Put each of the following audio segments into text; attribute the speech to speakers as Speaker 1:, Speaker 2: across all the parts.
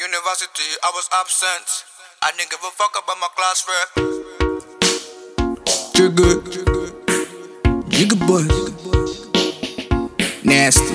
Speaker 1: University, I was absent. I didn't give a fuck about my class rep.
Speaker 2: Jigga, Jigga boy, nasty.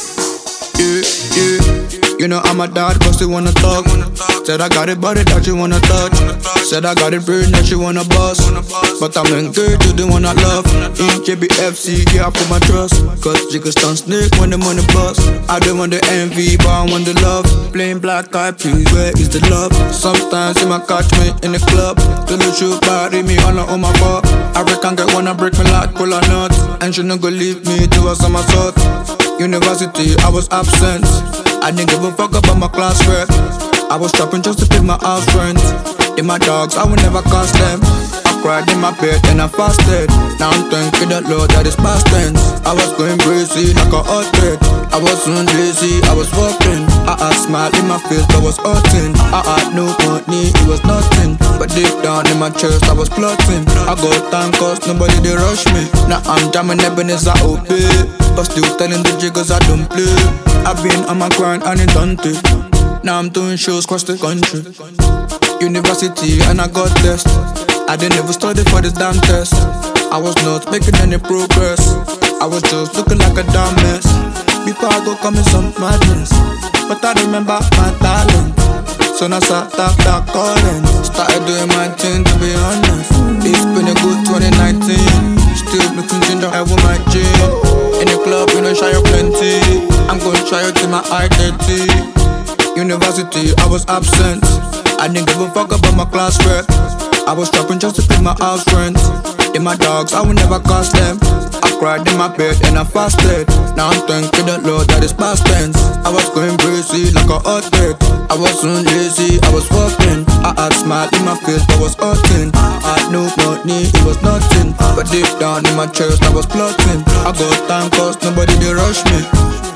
Speaker 2: Yeah. You know I'm a dad cause they wanna talk. Said I got it, but it that you wanna touch. Said I got it, brain that you wanna bust. But I'm engaged to the one I love. In JBFC, yeah, I put my trust. Cause Jigga stun snake when the money bust. I don't want the envy, but I want the love. Plain black eyed peas, where is the love? Sometimes you might catch me in the club. The little body, me all on my bar. I reckon get wanna break me like cola nuts. And she not gonna leave me to a somersault. University, I was absent. I didn't give a fuck about my class rep. I was trapping just to pay my house rent. In my dogs, I would never cost them. I cried in my bed and I fasted. Now I'm thanking the Lord that it's past tense. I was going crazy like a hot bed. I wasn't lazy, I was walking. I had smile in my face, I was hurting. I had no money, it was nothing. But deep down in my chest, I was plotting. I got time cause nobody they rush me. Now I'm jamming Ebenezer obey. But still telling the jiggers I don't play. I've been on my grind and it done it. Now I'm doing shows across the country. University and I got test. I didn't ever study for this damn test. I was not making any progress. I was just looking like a damn mess. Before I go commit some madness. But I remember my talent. So now start that calling. Started doing my thing to be honest. It's been a good 2019. Still looking ginger, I with my gin. In the club, you know, shy up plenty. I'm gonna try it till my identity. University, I was absent. I didn't give a fuck about my class rep. I was trapping just to pay my house rent. In my dogs, I would never cost them. I cried in my bed and I fasted. Now I'm thanking the Lord that it's past tense. I was going crazy like a hot bed. I wasn't lazy, I was working. I had smile in my face, but was hurting. I had no money, it was nothing. But deep down in my chest, I was plotting. I got time cause nobody they rush me.